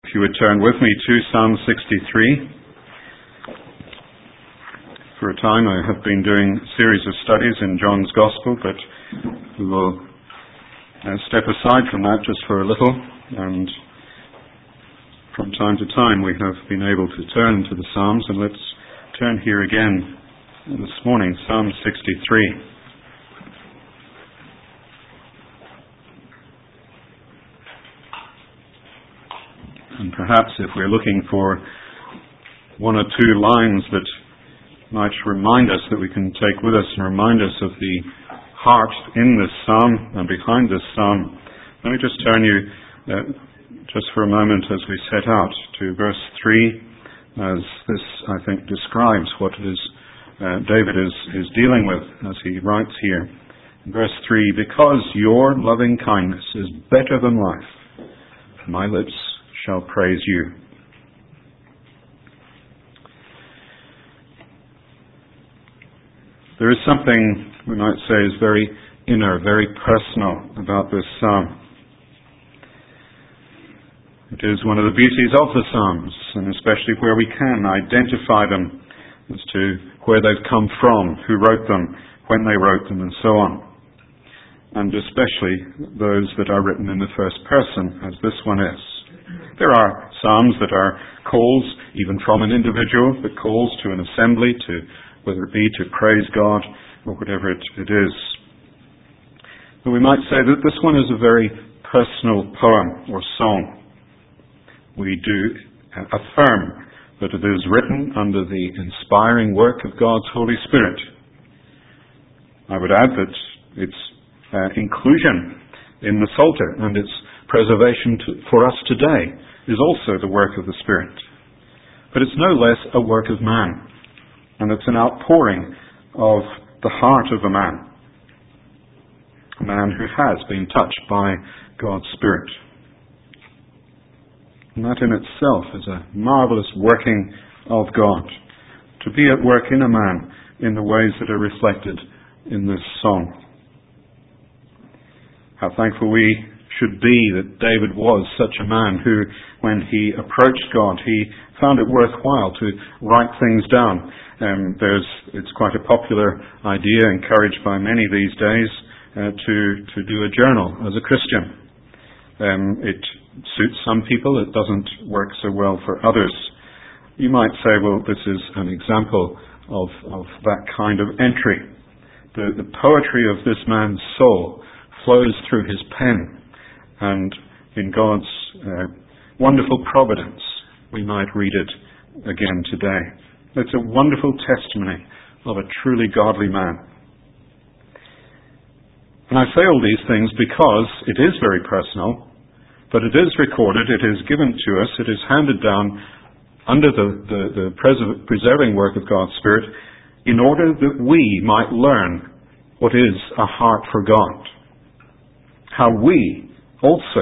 If you would turn with me to Psalm 63. For a time I have been doing a series of studies in John's Gospel, but we will step aside from that just for a little, and from time to time we have been able to turn to the Psalms, and let's turn here again this morning, Psalm 63. And perhaps if we're looking for one or two lines that might remind us, that we can take with us and remind us of the heart in this psalm and behind this psalm, let me just turn you just for a moment as we set out to verse 3, as this, I think, describes what it is David is dealing with as he writes here. In verse 3, because your loving kindness is better than life, my lips shall praise you. There is something we might say is very inner, very personal about this psalm. It is one of the beauties of the psalms, and especially where we can identify them as to where they've come from, who wrote them, when they wrote them, and so on. And especially those that are written in the first person, as this one is. There are psalms that are calls, even from an individual, that calls to an assembly, to whether it be to praise God or whatever it is. But we might say that this one is a very personal poem or song. We do affirm that it is written under the inspiring work of God's Holy Spirit. I would add that its inclusion in the Psalter and its preservation for us today is also the work of the Spirit. But it's no less a work of man, and it's an outpouring of the heart of a man who has been touched by God's Spirit. And that in itself is a marvelous working of God, to be at work in a man in the ways that are reflected in this song. How thankful we should be that David was such a man who, when he approached God, he found it worthwhile to write things down. It's quite a popular idea, encouraged by many these days, to do a journal as a Christian. It suits some people, it doesn't work so well for others. You might say, well, this is an example of that kind of entry. The poetry of this man's soul flows through his pen, and in God's wonderful providence, we might read it again today. It's a wonderful testimony of a truly godly man. And I say all these things because it is very personal, but it is recorded, it is given to us, it is handed down under the preserving work of God's Spirit in order that we might learn what is a heart for God. How we also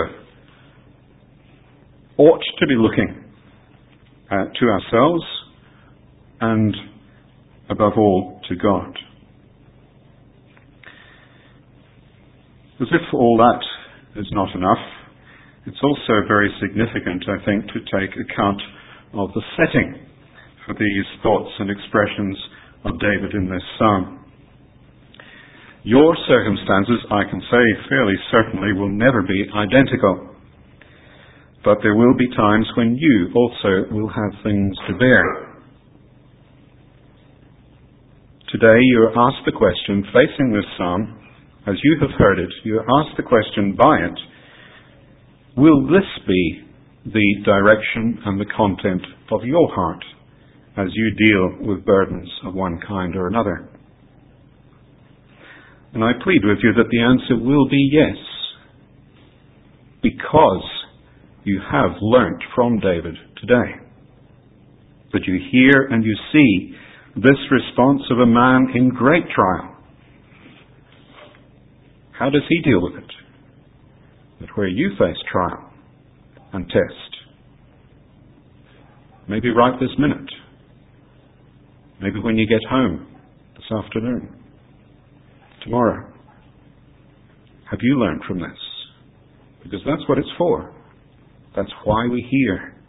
ought to be looking to ourselves and above all to God. As if all that is not enough, it's also very significant, I think, to take account of the setting for these thoughts and expressions of David in this psalm. Your circumstances, I can say fairly certainly, will never be identical. But there will be times when you also will have things to bear. Today you are asked the question, facing this psalm, as you have heard it, you are asked the question by it, will this be the direction and the content of your heart as you deal with burdens of one kind or another? And I plead with you that the answer will be yes, because you have learnt from David today, that you hear and you see this response of a man in great trial. How does he deal with it? That where you face trial and test, maybe right this minute, maybe when you get home this afternoon, tomorrow, have you learned from this? Because that's what it's for. That's why we hear.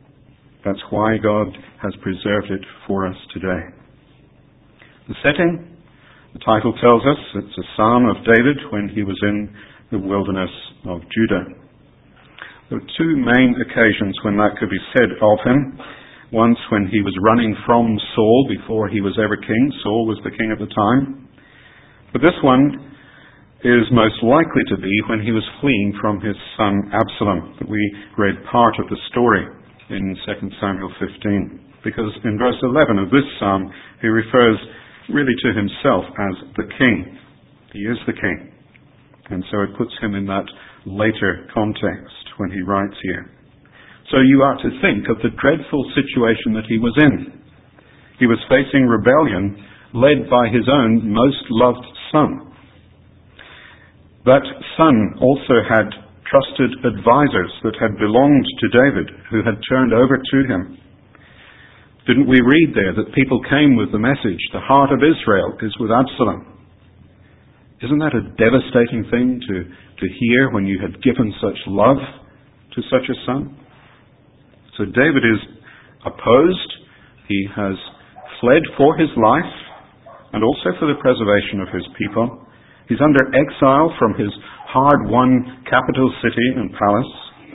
That's why God has preserved it for us today. The setting, the title tells us, it's a psalm of David when he was in the wilderness of Judah. There were two main occasions when that could be said of him. Once when he was running from Saul before he was ever king. Saul was the king at the time. But this one is most likely to be when he was fleeing from his son Absalom, that we read part of the story in 2 Samuel 15. Because in verse 11 of this psalm, he refers really to himself as the king. He is the king. And so it puts him in that later context when he writes here. So you are to think of the dreadful situation that he was in. He was facing rebellion led by his own most loved son. That son also had trusted advisors that had belonged to David, who had turned over to him. Didn't we read there that people came with the message, the heart of Israel is with Absalom? Isn't that a devastating thing to hear when you had given such love to such a son? So David is opposed. He has fled for his life and also for the preservation of his people. He's under exile from his hard-won capital city and palace,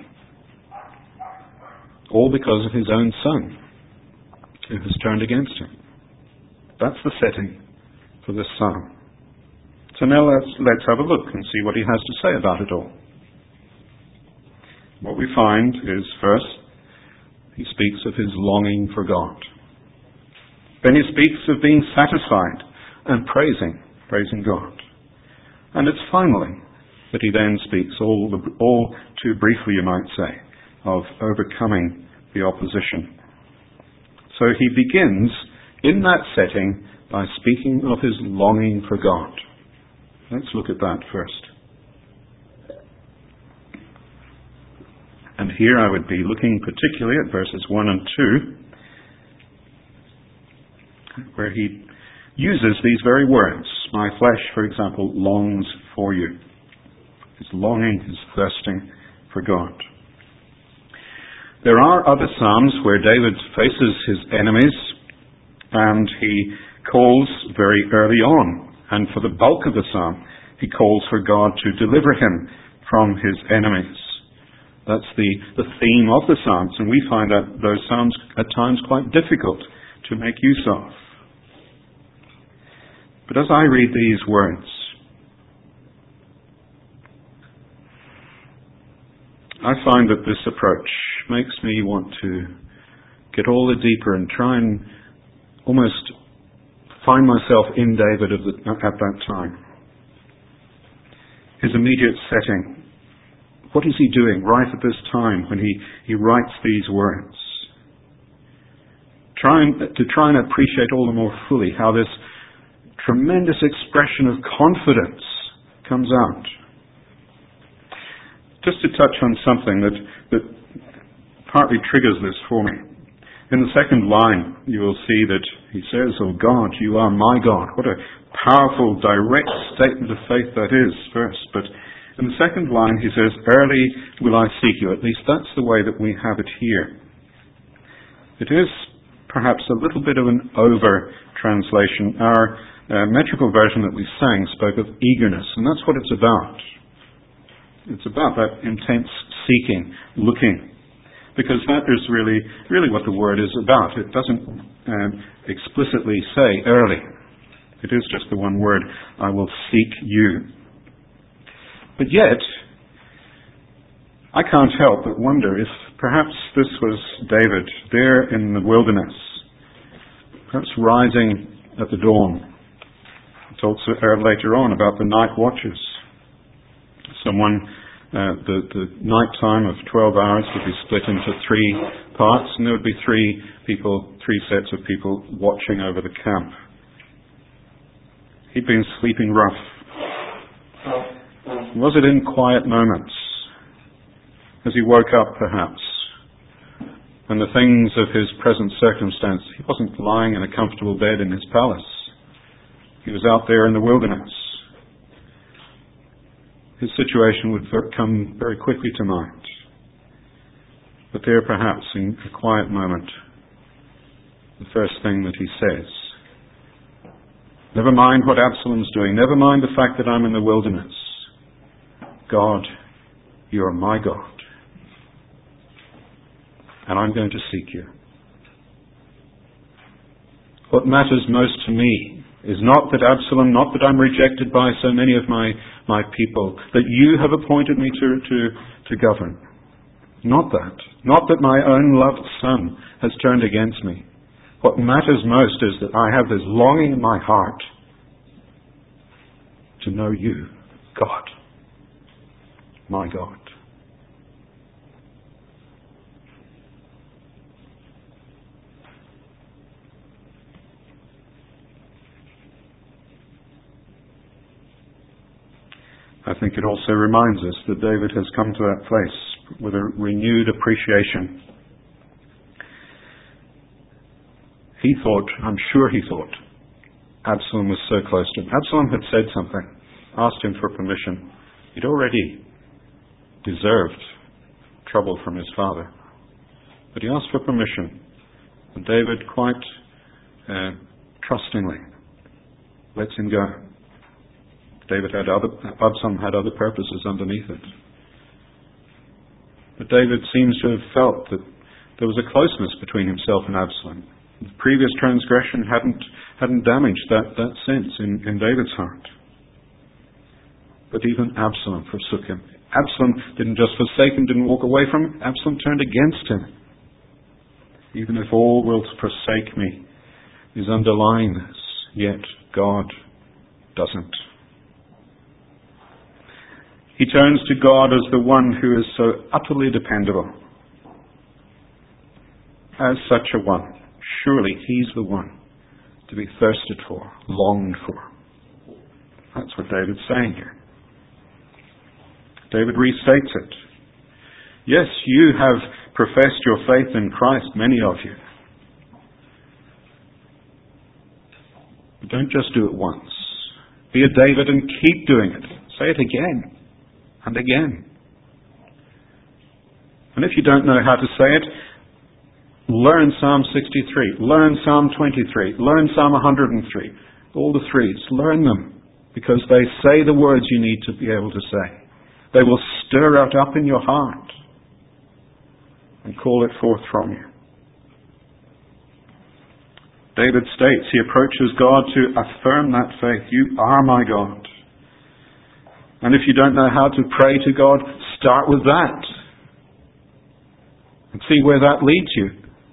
all because of his own son, who has turned against him. That's the setting for this psalm. So now let's have a look and see what he has to say about it all. What we find is, first, he speaks of his longing for God. Then he speaks of being satisfied and praising God. And it's finally that he then speaks, all too briefly you might say, of overcoming the opposition. So he begins in that setting by speaking of his longing for God. Let's look at that first. And here I would be looking particularly at verses 1 and 2, where he uses these very words. My flesh, for example, longs for you. His longing, his thirsting for God. There are other psalms where David faces his enemies, and he calls very early on. And for the bulk of the psalm, he calls for God to deliver him from his enemies. That's the theme of the psalms, and we find that those psalms at times quite difficult to make use of. But as I read these words, I find that this approach makes me want to get all the deeper and try and almost find myself in David at that time. His immediate setting. What is he doing right at this time when he writes these words? To try and appreciate all the more fully how this tremendous expression of confidence comes out. Just to touch on something that partly triggers this for me. In the second line, you will see that he says, "Oh God, you are my God." What a powerful, direct statement of faith that is, first. But in the second line, he says, "Early will I seek you." At least that's the way that we have it here. It is perhaps a little bit of an over-translation. Our metrical version that we sang spoke of eagerness, and that's what it's about. It's about that intense seeking, looking. Because that is really what the word is about. It doesn't explicitly say early. It is just the one word, I will seek you. But yet, I can't help but wonder if perhaps this was David there in the wilderness, perhaps rising at the dawn. It's also heard later on about the night watches. The night time of 12 hours would be split into 3 parts, and there would be 3 sets of people watching over the camp. He'd been sleeping rough. Was it in quiet moments, as he woke up perhaps, and the things of his present circumstance? He wasn't lying in a comfortable bed in his palace. He was out there in the wilderness. His situation would come very quickly to mind. But there perhaps in a quiet moment, the first thing that he says, never mind what Absalom's doing, never mind the fact that I'm in the wilderness. God, you are my God. And I'm going to seek you. What matters most to me is not that Absalom, not that I'm rejected by so many of my people, that you have appointed me to govern. Not that. Not that my own loved son has turned against me. What matters most is that I have this longing in my heart to know you, God, my God. I think it also reminds us that David has come to that place with a renewed appreciation. He thought, I'm sure he thought, Absalom was so close to him. Absalom had said something, asked him for permission. He'd already deserved trouble from his father. But he asked for permission. And David quite trustingly lets him go. Absalom had other purposes underneath it. But David seems to have felt that there was a closeness between himself and Absalom. The previous transgression hadn't damaged that sense in David's heart. But even Absalom forsook him. Absalom didn't just forsake him, didn't walk away from him. Absalom turned against him. Even if all will forsake me is underlying this, yet God doesn't. He turns to God as the one who is so utterly dependable. As such a one, surely he's the one to be thirsted for, longed for. That's what David's saying here. David restates it. Yes, you have professed your faith in Christ, many of you. But don't just do it once. Be a David and keep doing it. Say it again and again. And if you don't know how to say it, learn Psalm 63, learn Psalm 23, learn Psalm 103. All the threes, learn them, because they say the words you need to be able to say. They will stir it up in your heart and call it forth from you. David states, he approaches God to affirm that faith. You are my God. And if you don't know how to pray to God, start with that. And see where that leads you.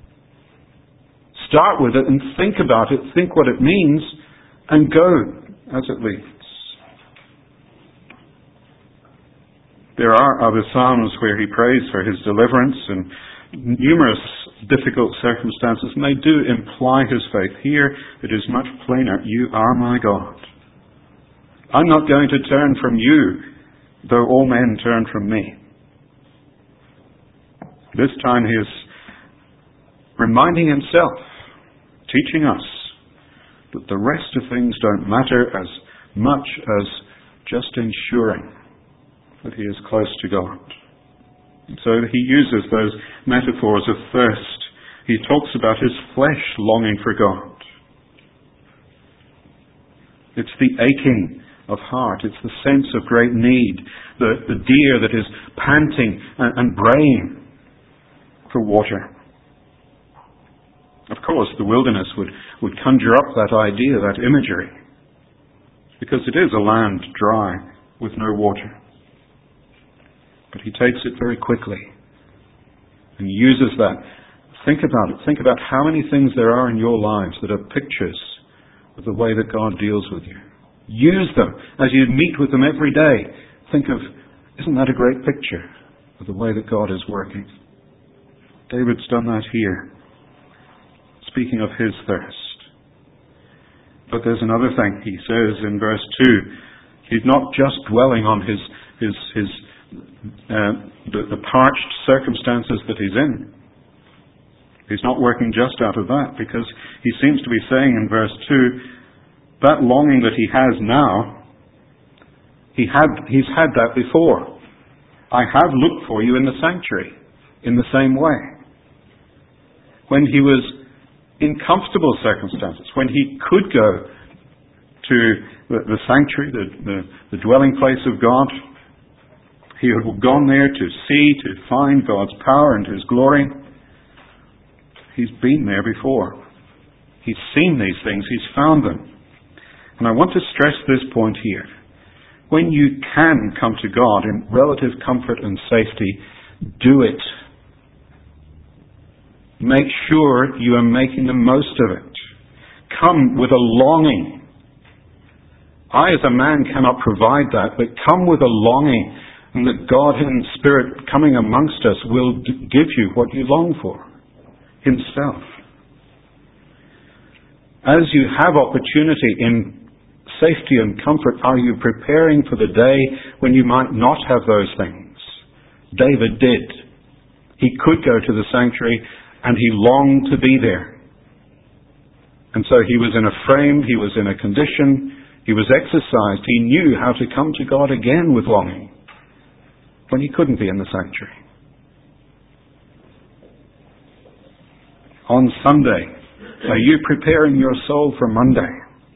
Start with it and think about it, think what it means, and go as it leads. There are other psalms where he prays for his deliverance and numerous difficult circumstances, and they do imply his faith. Here it is much plainer. You are my God. I'm not going to turn from you, though all men turn from me. This time he is reminding himself, teaching us, that the rest of things don't matter as much as just ensuring that he is close to God. And so he uses those metaphors of thirst. He talks about his flesh longing for God. It's the aching of heart. It's the sense of great need. The deer that is panting and braying for water. Of course, the wilderness would conjure up that idea, that imagery, because it is a land dry with no water. But he takes it very quickly and uses that. Think about it. Think about how many things there are in your lives that are pictures of the way that God deals with you. Use them as you meet with them every day. Think of, isn't that a great picture of the way that God is working? David's done that here, speaking of his thirst. But there's another thing he says in verse 2. He's not just dwelling on the parched circumstances that he's in. He's not working just out of that, because he seems to be saying in verse 2, that longing that he has now, he's had that before. I have looked for you in the sanctuary. in the same way. When he was in comfortable circumstances, when he could go to the sanctuary, the dwelling place of God, he had gone there to see, to find God's power and His glory. He's been there before. He's seen these things. He's found them. And I want to stress this point here. When you can come to God in relative comfort and safety, do it. Make sure you are making the most of it. Come with a longing. I as a man cannot provide that, but come with a longing, and that God in Spirit coming amongst us will give you what you long for, Himself. As you have opportunity in safety and comfort, are you preparing for the day when you might not have those things? David did. He could go to the sanctuary and he longed to be there. And so he was in a frame, he was in a condition, he was exercised, he knew how to come to God again with longing when he couldn't be in the sanctuary. On Sunday, are you preparing your soul for Monday?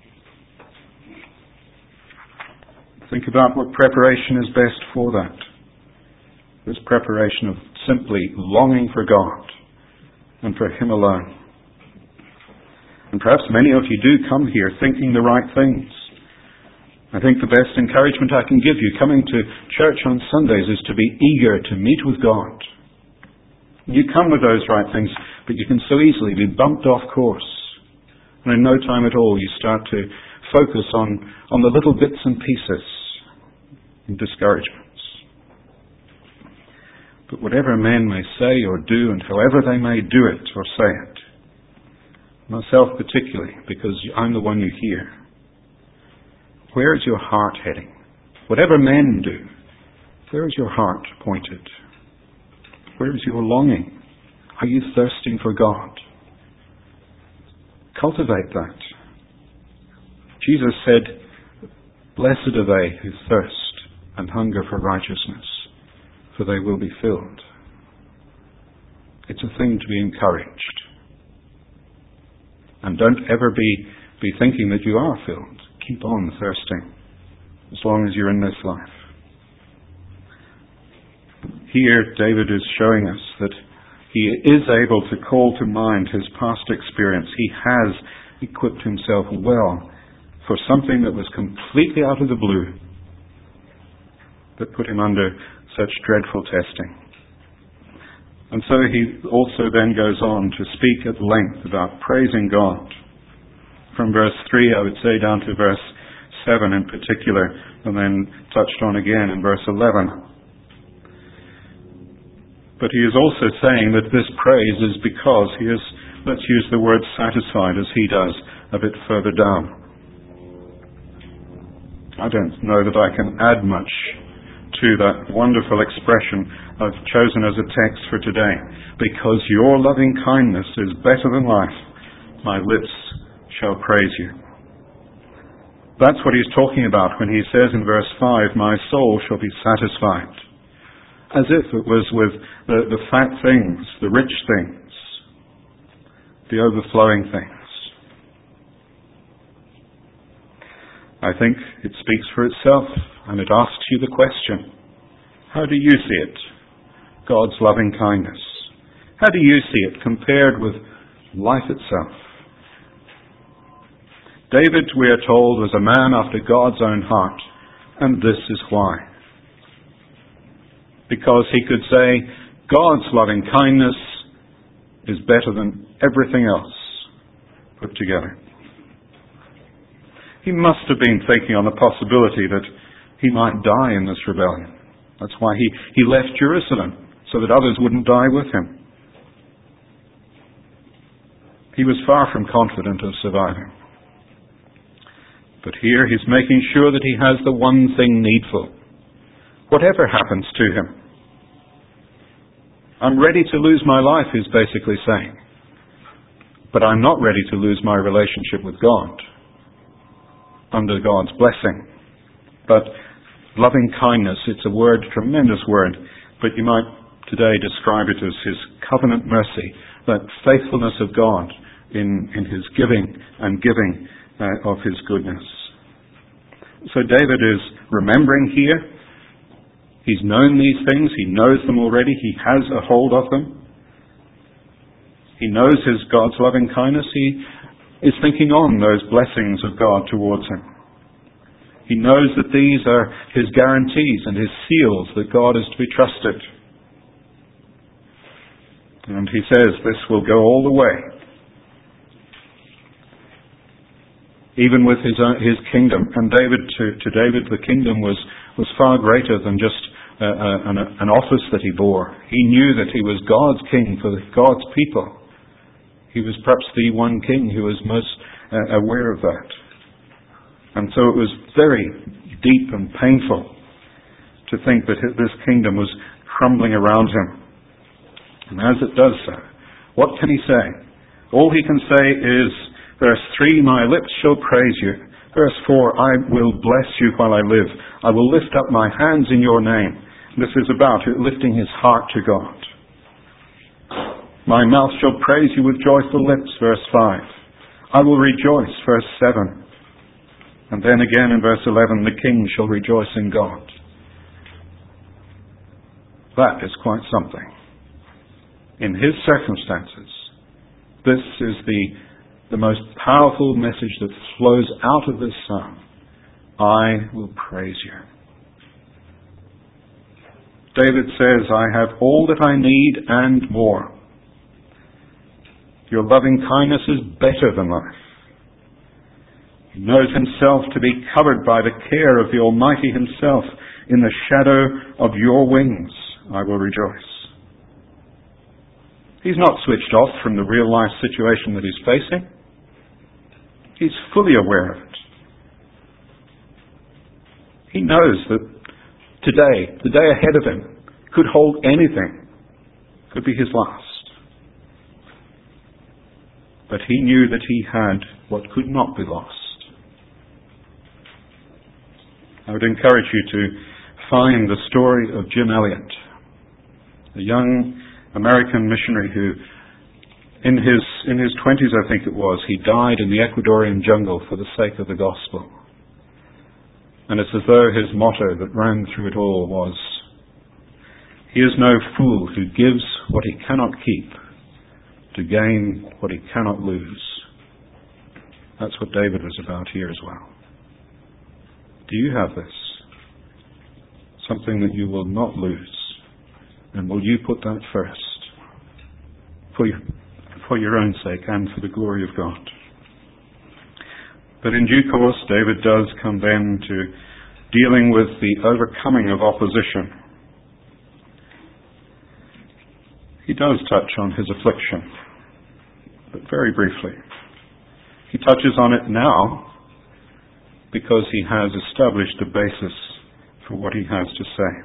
Think about what preparation is best for that. This preparation of simply longing for God and for Him alone. And perhaps many of you do come here thinking the right things. I think the best encouragement I can give you coming to church on Sundays is to be eager to meet with God. You come with those right things, but you can so easily be bumped off course. And in no time at all you start to focus on the little bits and pieces and discouragements. But whatever men may say or do, and however they may do it or say it, myself particularly, because I'm the one you hear, where is your heart heading? Whatever men do, where is your heart pointed? Where is your longing? Are you thirsting for God? Cultivate that. Jesus said, "Blessed are they who thirst and hunger for righteousness, for they will be filled." It's a thing to be encouraged. And don't ever be thinking that you are filled. Keep on thirsting as long as you're in this life. Here, David is showing us that he is able to call to mind his past experience. He has equipped himself well for something that was completely out of the blue, that put him under such dreadful testing. And so he also then goes on to speak at length about praising God. From verse 3, I would say, down to verse 7 in particular, and then touched on again in verse 11. But he is also saying that this praise is because he is, let's use the word satisfied as he does a bit further down. I don't know that I can add much to that wonderful expression I've chosen as a text for today. Because your loving kindness is better than life, my lips shall praise you. That's what he's talking about when he says in verse 5, my soul shall be satisfied. As if it was with the fat things, the rich things, the overflowing things. I think it speaks for itself, and it asks you the question, how do you see it, God's loving kindness? How do you see it compared with life itself? David, we are told, was a man after God's own heart, and this is why. Because he could say, God's loving kindness is better than everything else put together. He must have been thinking on the possibility that he might die in this rebellion. That's why he left Jerusalem, so that others wouldn't die with him. He was far from confident of surviving. But here he's making sure that he has the one thing needful. Whatever happens to him. I'm ready to lose my life, he's basically saying. But I'm not ready to lose my relationship with God under God's blessing. But loving kindness, it's a word, tremendous word, but you might today describe it as his covenant mercy, that faithfulness of God in his giving and giving of his goodness. So David is remembering here. He's known these things. He knows them already. He has a hold of them. He knows his God's loving kindness. He is thinking on those blessings of God towards him. He knows that these are his guarantees and his seals that God is to be trusted. And he says this will go all the way. Even with his kingdom. And to David, the kingdom was far greater than just an office that he bore. He knew that he was God's king for God's people. He was perhaps the one king who was most aware of that. And so it was very deep and painful to think that this kingdom was crumbling around him. And as it does so, what can he say? All he can say is, verse 3, my lips shall praise you. Verse 4, I will bless you while I live. I will lift up my hands in your name. This is about lifting his heart to God. My mouth shall praise you with joyful lips, verse 5. I will rejoice, verse 7. And then again in verse 11, the king shall rejoice in God. That is quite something. In his circumstances, this is the most powerful message that flows out of this psalm. I will praise you. David says, I have all that I need and more. Your loving kindness is better than life. He knows himself to be covered by the care of the Almighty himself. In the shadow of your wings I will rejoice. He's not switched off from the real life situation that he's facing. He's fully aware of it. He knows that today, the day ahead of him, could hold anything. Could be his last. But he knew that he had what could not be lost. I would encourage you to find the story of Jim Elliot, a young American missionary who, in his 20s, I think it was, he died in the Ecuadorian jungle for the sake of the gospel. And it's as though his motto that ran through it all was, he is no fool who gives what he cannot keep to gain what he cannot lose. That's what David was about here as well. Do you have this? Something that you will not lose. And will you put that first? For your own sake and for the glory of God. But in due course, David does come then to dealing with the overcoming of opposition. He does touch on his affliction, but very briefly. He touches on it now because he has established a basis for what he has to say.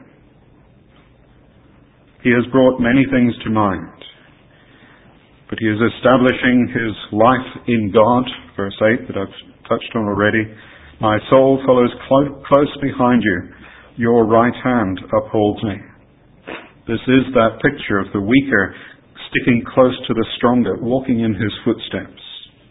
He has brought many things to mind, but he is establishing his life in God, verse 8 that I've touched on already. My soul follows close behind you. Your right hand upholds me. This is that picture of the weaker sticking close to the stronger, walking in his footsteps.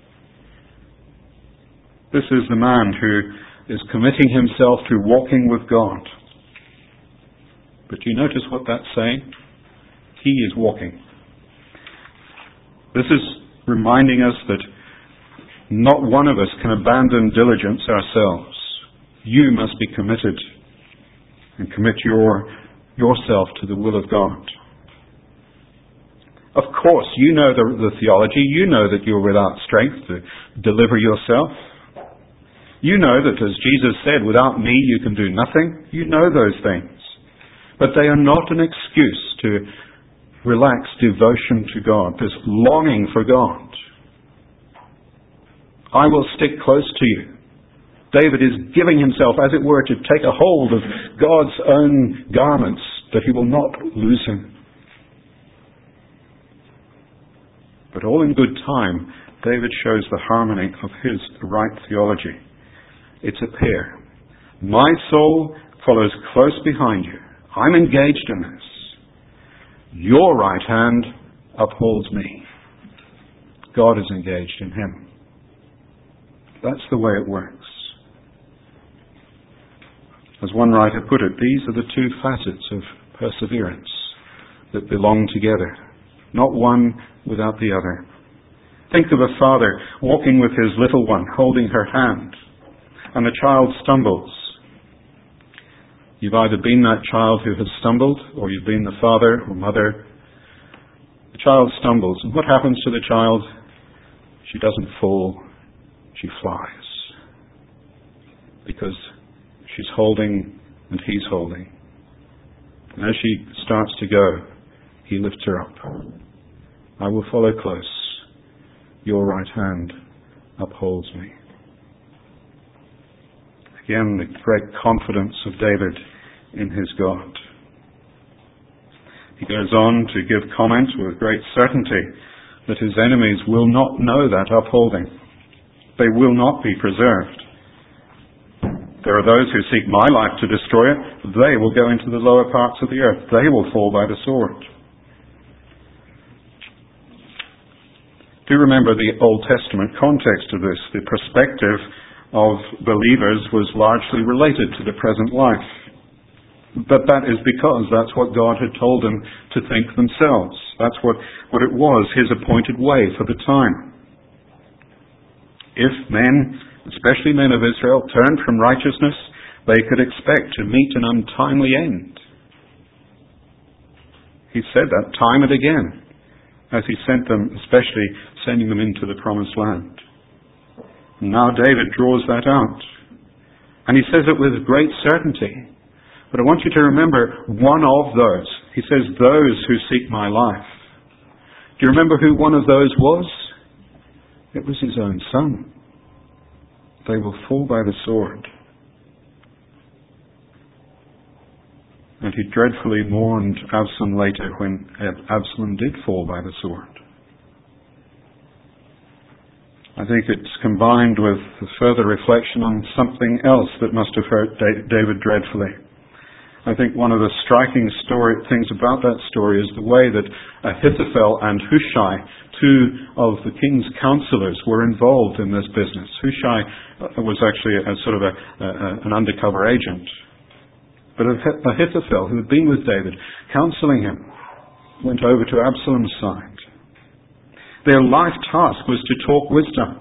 This is the man who is committing himself to walking with God. But you notice what that's saying? He is walking. This is reminding us that not one of us can abandon diligence ourselves. You must be committed and commit yourself to the will of God. Of course, you know the theology. You know that you're without strength to deliver yourself. You know that, as Jesus said, without me you can do nothing. You know those things. But they are not an excuse to relax devotion to God, this longing for God. I will stick close to you. David is giving himself, as it were, to take a hold of God's own garments, that he will not lose him. But all in good time, David shows the harmony of his right theology. It's a pair. My soul follows close behind you. I'm engaged in this. Your right hand upholds me. God is engaged in him. That's the way it works. As one writer put it, these are the two facets of perseverance that belong together, not one without the other. Think of a father walking with his little one, holding her hand, and the child stumbles. You've either been that child who has stumbled, or you've been the father or mother. The child stumbles, and what happens to the child? She doesn't fall, she flies. Because she's holding and he's holding. And as she starts to go, he lifts her up. I will follow close. Your right hand upholds me. Again, the great confidence of David in his God. He goes on to give comment with great certainty that his enemies will not know that upholding. They will not be preserved. There are those who seek my life to destroy it. They will go into the lower parts of the earth. They will fall by the sword. Do remember the Old Testament context of this. The perspective of believers was largely related to the present life. But that is because that's what God had told them to think themselves. That's what it was, his appointed way for the time. If men, especially men of Israel, turned from righteousness, they could expect to meet an untimely end. He said that time and again, as he sent them, especially sending them into the promised land. Now David draws that out. And he says it with great certainty. But I want you to remember one of those. He says, those who seek my life. Do you remember who one of those was? It was his own son. They will fall by the sword. And he dreadfully mourned Absalom later when Absalom did fall by the sword. I think it's combined with a further reflection on something else that must have hurt David dreadfully. I think one of the striking things about that story is the way that Ahithophel and Hushai, two of the king's counselors, were involved in this business. Hushai was actually an undercover agent. But Ahithophel, who had been with David, counseling him, went over to Absalom's side. Their life task was to talk wisdom.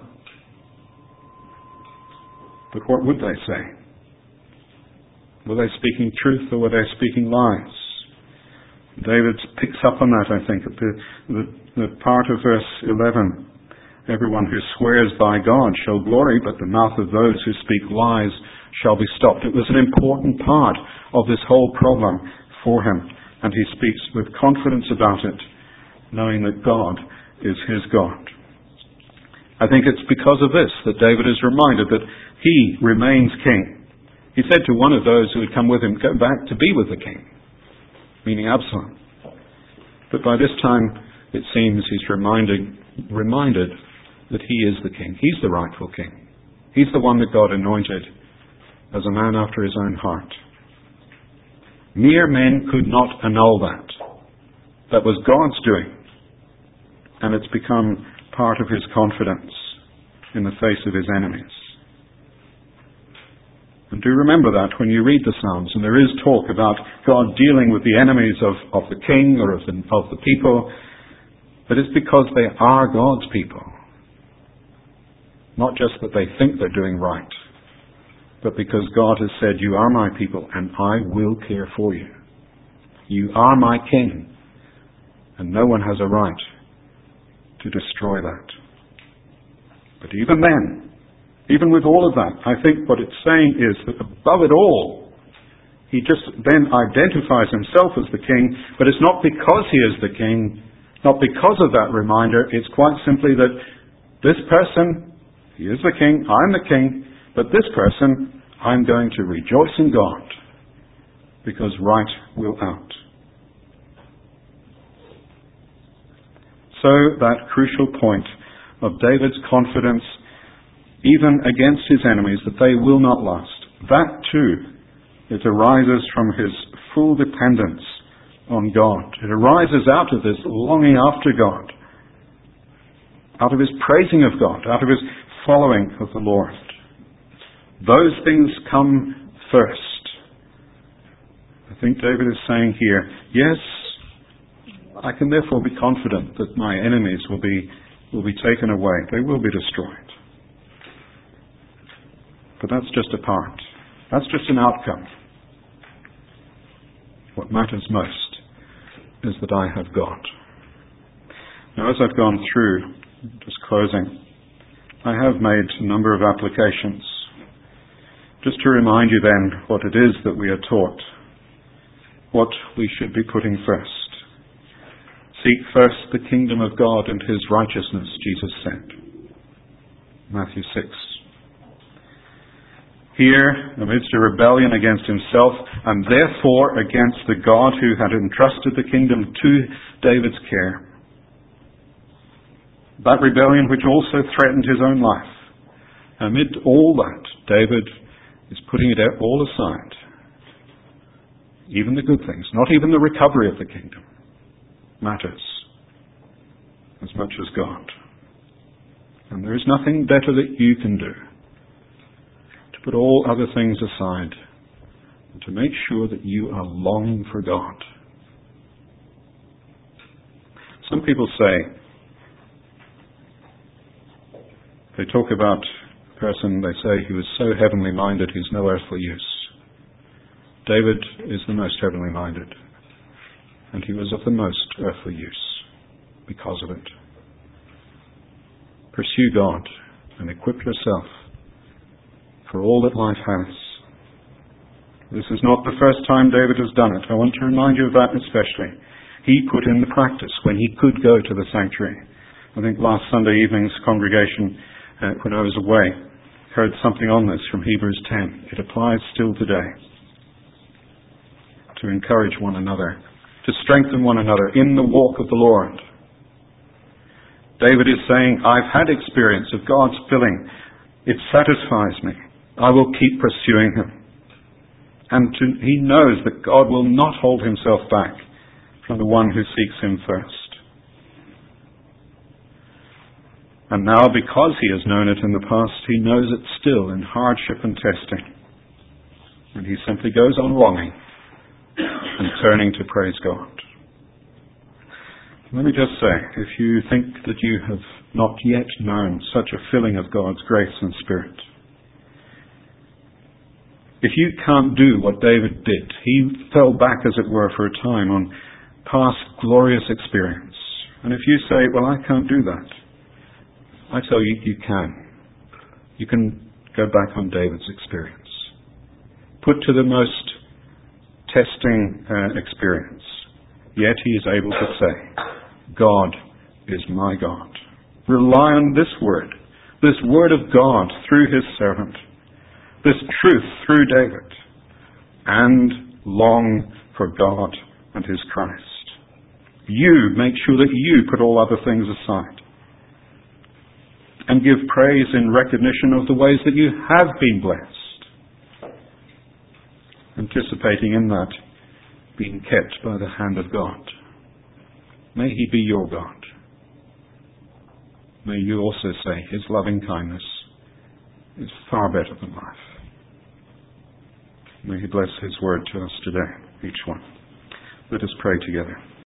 But what would they say? Were they speaking truth or were they speaking lies? David picks up on that, I think, at the part of verse 11. Everyone who swears by God shall glory, but the mouth of those who speak lies shall be stopped. It was an important part of this whole problem for him, and he speaks with confidence about it, knowing that God is his God. I think it's because of this that David is reminded that he remains king. He said to one of those who had come with him, go back to be with the king, meaning Absalom. But by this time, it seems he's reminded that he is the king. He's the rightful king. He's the one that God anointed as a man after his own heart. Mere men could not annul that. That was God's doing. And it's become part of his confidence in the face of his enemies. And do remember that when you read the Psalms, and there is talk about God dealing with the enemies of the king or of the people, but it's because they are God's people. Not just that they think they're doing right, but because God has said, you are my people and I will care for you. You are my king, and no one has a right to destroy that. But even then, even with all of that, I think what it's saying is that above it all, he just then identifies himself as the king, but it's not because he is the king, not because of that reminder, it's quite simply that this person, he is the king, I'm the king, but this person, I'm going to rejoice in God, because right will out. So that crucial point of David's confidence, even against his enemies, that they will not last. That too, it arises from his full dependence on God. It arises out of this longing after God, out of his praising of God, out of his following of the Lord. Those things come first. I think David is saying here, yes, I can therefore be confident that my enemies will be taken away. They will be destroyed. But that's just a part. That's just an outcome. What matters most is that I have God. Now, as I've gone through, just closing, I have made a number of applications. Just to remind you then what it is that we are taught, what we should be putting first. Seek first the kingdom of God and his righteousness, Jesus said. Matthew 6. Here, amidst a rebellion against himself, and therefore against the God who had entrusted the kingdom to David's care. That rebellion which also threatened his own life. Amid all that, David is putting it all aside. Even the good things, not even the recovery of the kingdom, matters as much as God. And there is nothing better that you can do to put all other things aside and to make sure that you are longing for God. Some people say, they talk about a person, they say he was so heavenly minded he's no earthly use. David is the most heavenly minded, and he was of the most earthly use because of it. Pursue God and equip yourself for all that life has. This is not the first time David has done it. I want to remind you of that especially. He put in the practice when he could go to the sanctuary. I think last Sunday evening's congregation, when I was away, heard something on this from Hebrews 10. It applies still today. To encourage one another, to strengthen one another in the walk of the Lord. David is saying, I've had experience of God's filling. It satisfies me. I will keep pursuing him. And he knows that God will not hold himself back from the one who seeks him first. And now, because he has known it in the past, he knows it still in hardship and testing. And he simply goes on longing and turning to praise God. Let me just say, if you think that you have not yet known such a filling of God's grace and Spirit, if you can't do what David did, he fell back, as it were, for a time on past glorious experience. And if you say, well, I can't do that, I tell you, you can. You can go back on David's experience. Put to the most testing experience. Yet he is able to say, God is my God. Rely on this word of God through his servant, this truth through David, and long for God and his Christ. You make sure that you put all other things aside and give praise in recognition of the ways that you have been blessed, anticipating in that being kept by the hand of God. May he be your God. May you also say his loving kindness is far better than life. May he bless his word to us today, each one. Let us pray together.